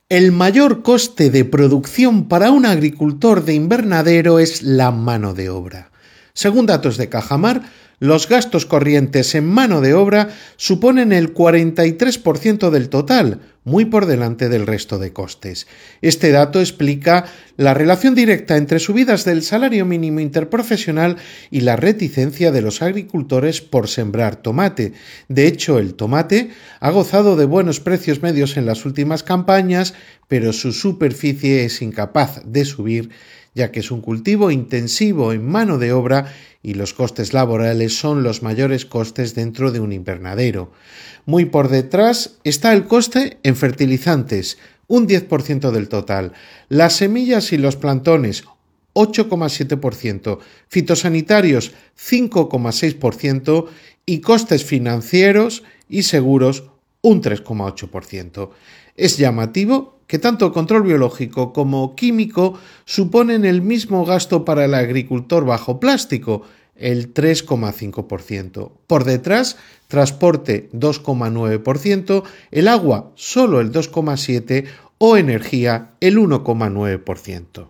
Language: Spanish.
El mayor coste de producción para un agricultor de invernadero es la mano de obra. Según datos de Cajamar, los gastos corrientes en mano de obra suponen el 43% del total, muy por delante del resto de costes. Este dato explica la relación directa entre subidas del salario mínimo interprofesional y la reticencia de los agricultores por sembrar tomate. De hecho, el tomate ha gozado de buenos precios medios en las últimas campañas, pero su superficie es incapaz de subir, ya que es un cultivo intensivo en mano de obra y los costes laborales son los mayores costes dentro de un invernadero. Muy por detrás está el coste en fertilizantes, un 10% del total, las semillas y los plantones, 8,7%, fitosanitarios, 5,6% y costes financieros y seguros, un 3,8%. Es llamativo que tanto control biológico como químico suponen el mismo gasto para el agricultor bajo plástico, el 3,5%. Por detrás, transporte 2,9%, el agua solo el 2,7% o energía el 1,9%.